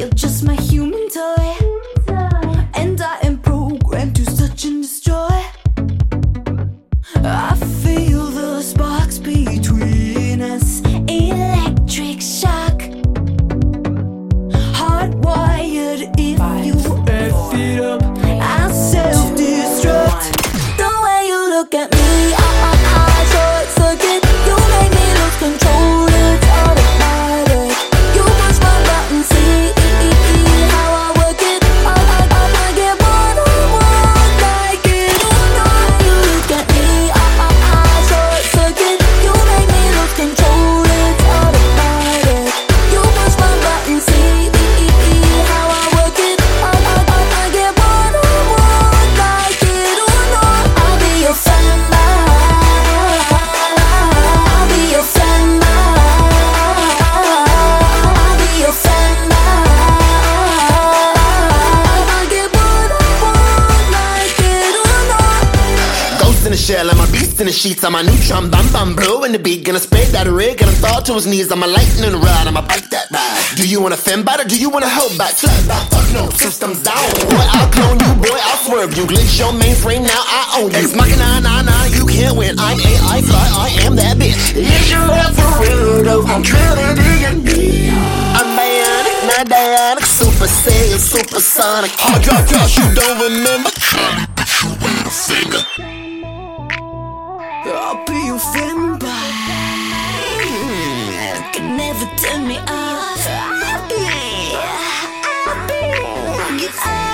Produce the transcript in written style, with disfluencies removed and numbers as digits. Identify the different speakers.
Speaker 1: you're just my human toy, and I am programmed to search and destroy. I feel the sparks between us, electric shock, hardwired. If you F it up, I'll self-destruct. The way you look at me, I short circuit. You make me lose control, it's automatic. You push my button, see how I work it. I get what I want, like it or not. You look at me, I short circuit. You make me lose control, it's automatic. You push my button, see how I work it. I get what I want, like it or not. I'll be your fanboy. I'll be your fanboy. I'll be your fanboy. I get what I want, like it or not.
Speaker 2: Ghost in the shell, I'm a beast in the sheets. I'm a neutron, bam bam, blow in the beat. Gonna spray that rig, gonna fall to his knees. I'm a lightning rod, I'm a bite that ride. Do you wanna fend bite or do you wanna hold back? Flat back, fuck no, systems down. Boy, I'll clone you, boy, I'll swerve you. Glitch your mainframe, now I own you. It's mocking, nah, you can't win. I'm AI fly, I am that bitch. Is you up for real though? I'm trying to dig me. I'm bionic, not dionic, super saiyan, supersonic. Hard drop, you don't remember.
Speaker 1: I'll be your fanboy. Can never turn me off. I'll be